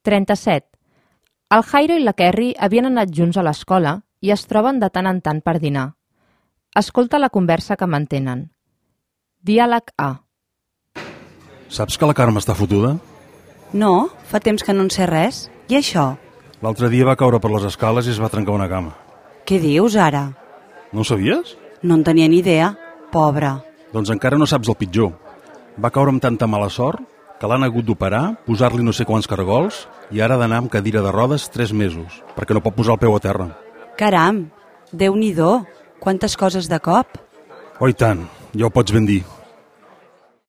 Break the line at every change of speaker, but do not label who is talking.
37. El Jairo i la Kerry havien anat junts a l'escola i es troben de tant en tant per dinar. Escolta la conversa que mantenen. Diàleg A.
Saps que la Carme està fotuda?
No, fa temps que no en sé res. I això?
L'altre dia va caure per les escales i es va trencar una cama.
Què dius ara?
No ho sabies?
No en tenia ni idea. Pobra.
Doncs encara no saps el pitjor. Va caure amb tanta mala sort que l'han hagut d'operar, posar-li no sé quants cargols i ara ha d'anar amb cadira de rodes 3 mesos, perquè no pot posar el peu a terra.
Caram, Déu-n'hi-do. Quantes coses de cop.
Oh, i tant, ja ho pots ben dir.